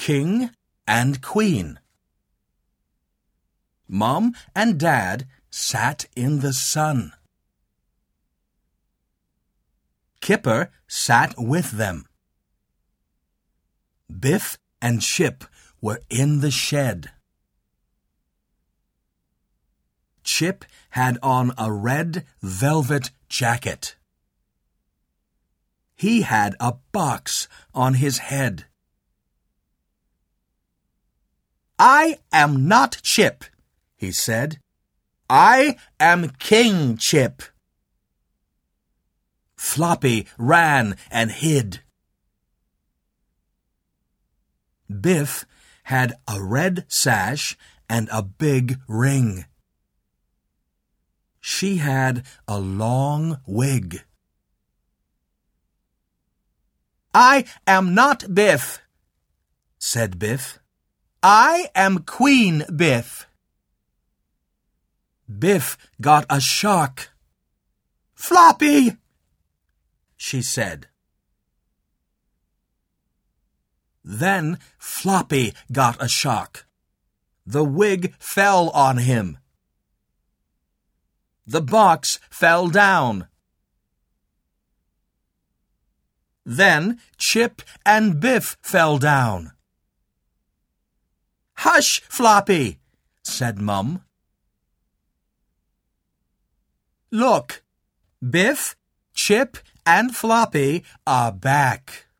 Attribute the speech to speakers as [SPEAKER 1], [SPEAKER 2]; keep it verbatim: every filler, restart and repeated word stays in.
[SPEAKER 1] King and Queen. Mom and Dad sat in the sun. Kipper sat with them. Biff and Chip were in the shed. Chip had on a red velvet jacket. He had a box on his head. "I am not Chip," he said. "I am King Chip." Floppy ran and hid. Biff had a red sash and a big ring. She had a long wig. "I am not Biff," said Biff. "I am Queen Biff." Biff got a shock. "Floppy!" she said. Then Floppy got a shock. The wig fell on him. The box fell down. Then Chip and Biff fell down. "Hush, Floppy," said Mum. "Look, Biff, Chip, and Floppy are back."